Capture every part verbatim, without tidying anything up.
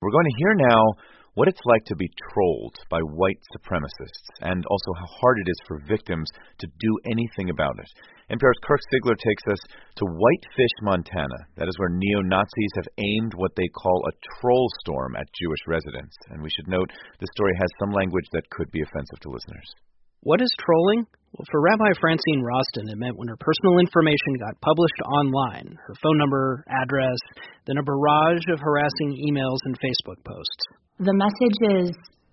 We're going to hear now what it's like to be trolled by white supremacists, and also how hard it is for victims to do anything about it. N P R's Kirk Siegler takes us to Whitefish, Montana. That is where neo-Nazis have aimed what they call a troll storm at Jewish residents. And we should note the story has some language that could be offensive to listeners. What is trolling? Well, for Rabbi Francine Roston, it meant when her personal information got published online, her phone number, address, then a barrage of harassing emails and Facebook posts. The messages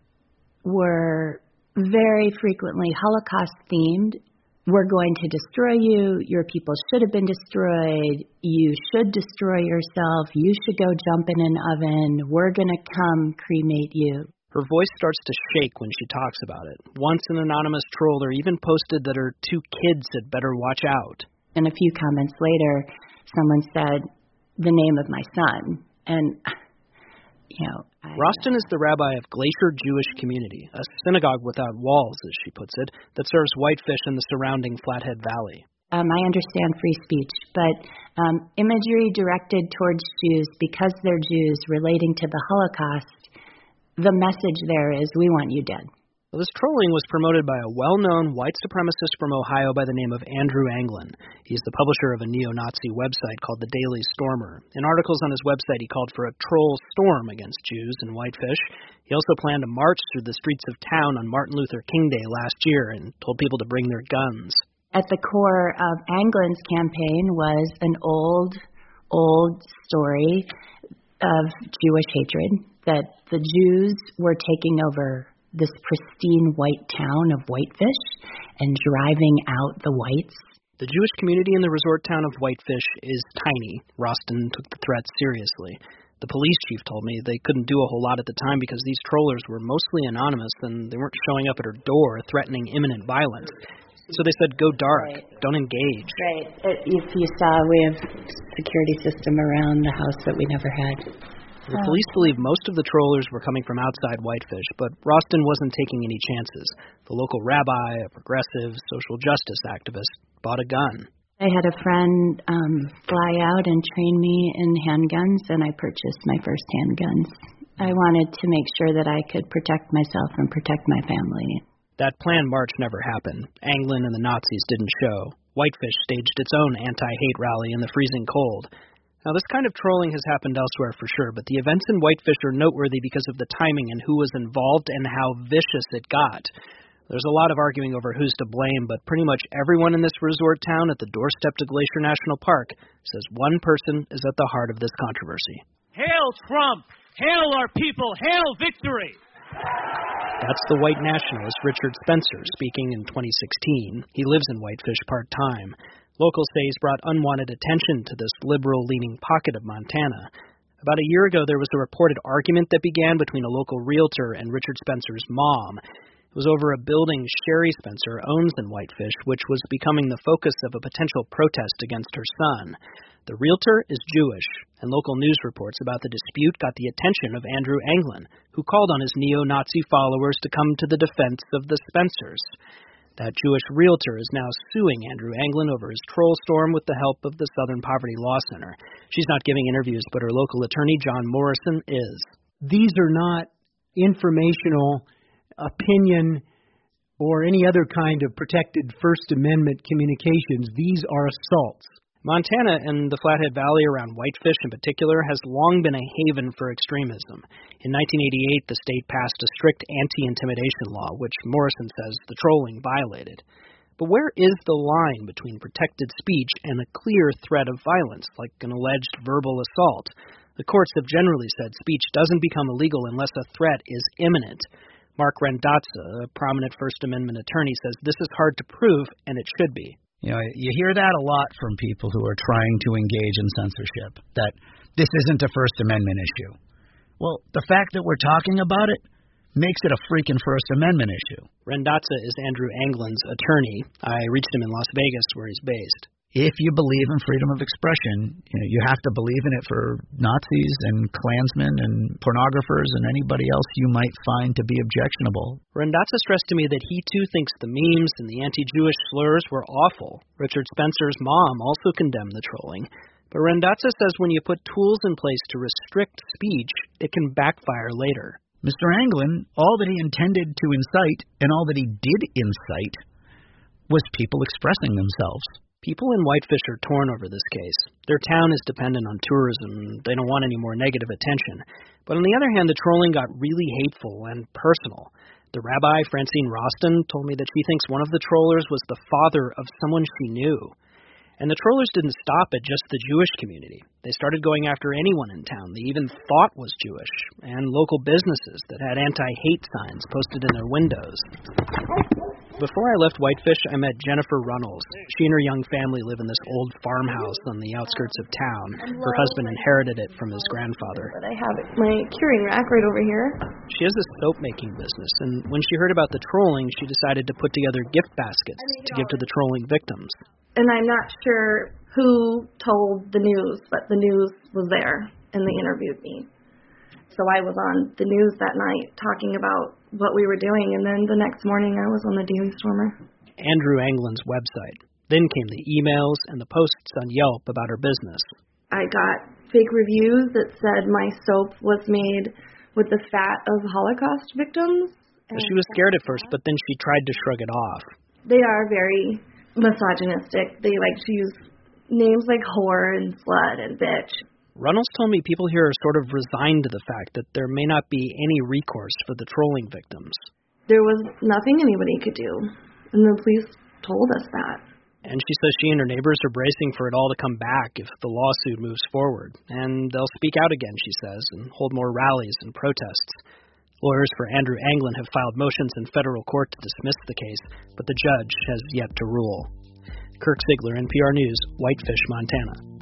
were very frequently Holocaust-themed. We're going to destroy you. Your people should have been destroyed. You should destroy yourself. You should go jump in an oven. We're going to come cremate you. Her voice starts to shake when she talks about it. Once an anonymous troller even posted that her two kids had better watch out. And a few comments later, someone said the name of my son. And, you know... I, Roston is the rabbi of Glacier Jewish Community, a synagogue without walls, as she puts it, that serves Whitefish and the surrounding Flathead Valley. Um, I understand free speech, but um, imagery directed towards Jews because they're Jews relating to the Holocaust, the message there is, we want you dead. Well, this trolling was promoted by a well-known white supremacist from Ohio by the name of Andrew Anglin. He's the publisher of a neo-Nazi website called The Daily Stormer. In articles on his website, he called for a troll storm against Jews in Whitefish. He also planned a march through the streets of town on Martin Luther King Day last year and told people to bring their guns. At the core of Anglin's campaign was an old, old story of Jewish hatred, that the Jews were taking over this pristine white town of Whitefish and driving out the whites. The Jewish community in the resort town of Whitefish is tiny. Roston took the threat seriously. The police chief told me they couldn't do a whole lot at the time because these trollers were mostly anonymous and they weren't showing up at her door threatening imminent violence. So they said, go dark, right. Don't engage. Right. If you saw, we have security system around the house that we never had. The police believe most of the trollers were coming from outside Whitefish, but Roston wasn't taking any chances. The local rabbi, a progressive social justice activist, bought a gun. I had a friend um, fly out and train me in handguns, and I purchased my first handguns. I wanted to make sure that I could protect myself and protect my family. That planned march never happened. Anglin and the Nazis didn't show. Whitefish staged its own anti-hate rally in the freezing cold. Now, this kind of trolling has happened elsewhere for sure, but the events in Whitefish are noteworthy because of the timing and who was involved and how vicious it got. There's a lot of arguing over who's to blame, but pretty much everyone in this resort town at the doorstep to Glacier National Park says one person is at the heart of this controversy. Hail Trump! Hail our people! Hail victory! That's the white nationalist Richard Spencer speaking in twenty sixteen. He lives in Whitefish part-time. Locals say he's brought unwanted attention to this liberal-leaning pocket of Montana. About a year ago, there was a reported argument that began between a local realtor and Richard Spencer's mom. It was over a building Sherry Spencer owns in Whitefish, which was becoming the focus of a potential protest against her son. The realtor is Jewish, and local news reports about the dispute got the attention of Andrew Anglin, who called on his neo-Nazi followers to come to the defense of the Spencers. That Jewish realtor is now suing Andrew Anglin over his troll storm with the help of the Southern Poverty Law Center. She's not giving interviews, but her local attorney, John Morrison, is. These are not informational, opinion, or any other kind of protected First Amendment communications. These are assaults. Montana and the Flathead Valley around Whitefish in particular has long been a haven for extremism. In nineteen eighty-eight, the state passed a strict anti-intimidation law, which Morrison says the trolling violated. But where is the line between protected speech and a clear threat of violence, like an alleged verbal assault? The courts have generally said speech doesn't become illegal unless a threat is imminent. Mark Randazza, a prominent First Amendment attorney, says this is hard to prove, and it should be. You know, you hear that a lot from people who are trying to engage in censorship, that this isn't a First Amendment issue. Well, the fact that we're talking about it makes it a freaking First Amendment issue. Randazza is Andrew Anglin's attorney. I reached him in Las Vegas, where he's based. If you believe in freedom of expression, you know, you have to believe in it for Nazis and Klansmen and pornographers and anybody else you might find to be objectionable. Randazza stressed to me that he too thinks the memes and the anti-Jewish slurs were awful. Richard Spencer's mom also condemned the trolling. But Randazza says when you put tools in place to restrict speech, it can backfire later. Mister Anglin, all that he intended to incite, and all that he did incite, was people expressing themselves. People in Whitefish are torn over this case. Their town is dependent on tourism. They don't want any more negative attention. But on the other hand, the trolling got really hateful and personal. The rabbi, Francine Roston, told me that she thinks one of the trollers was the father of someone she knew. And the trollers didn't stop at just the Jewish community. They started going after anyone in town they even thought was Jewish, and local businesses that had anti-hate signs posted in their windows. Before I left Whitefish, I met Jennifer Runnels. She and her young family live in this old farmhouse on the outskirts of town. Her husband inherited it from his grandfather. But I have my curing rack right over here. She has a soap-making business, and when she heard about the trolling, she decided to put together gift baskets to give to the trolling victims. And I'm not sure who told the news, but the news was there, and they interviewed me. So I was on the news that night talking about what we were doing, and then the next morning I was on the Daily Stormer. Andrew Anglin's website. Then came the emails and the posts on Yelp about her business. I got fake reviews that said my soap was made with the fat of Holocaust victims. She was scared at first, but then she tried to shrug it off. They are very misogynistic. They like to use names like whore and slut and bitch. Runnels told me people here are sort of resigned to the fact that there may not be any recourse for the trolling victims. There was nothing anybody could do, and the police told us that. And she says she and her neighbors are bracing for it all to come back if the lawsuit moves forward. And they'll speak out again, she says, and hold more rallies and protests. Lawyers for Andrew Anglin have filed motions in federal court to dismiss the case, but the judge has yet to rule. Kirk Ziegler, N P R News, Whitefish, Montana.